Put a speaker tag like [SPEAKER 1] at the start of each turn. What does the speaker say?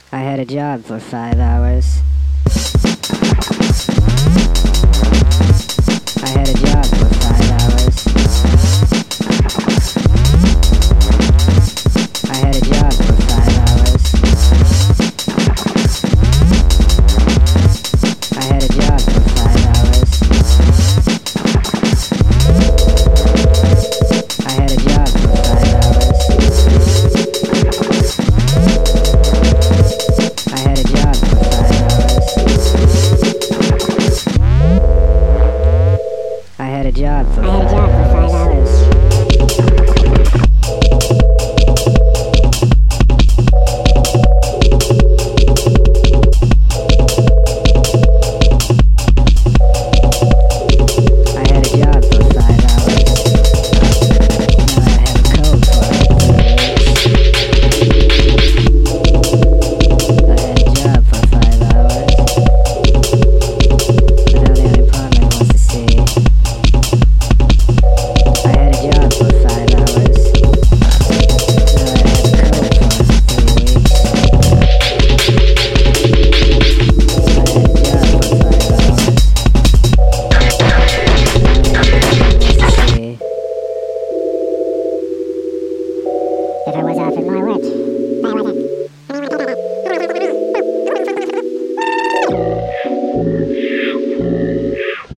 [SPEAKER 1] I had a job for 5 hours. I had a job for 5 hours. I had a job for 5 hours. I had a job for 5 hours. I had a job for 5 hours. I had a job for 5 hours. I had a job for 5 hours. I had a job for 5 hours. Now I have a cold for 3 weeks. I had a job for 5 hours. But now the unemployment wants to see. I had a job for 5 hours. Now I have a cold for 3 weeks. I had a job for 5 hours. If I was offered more work, I would.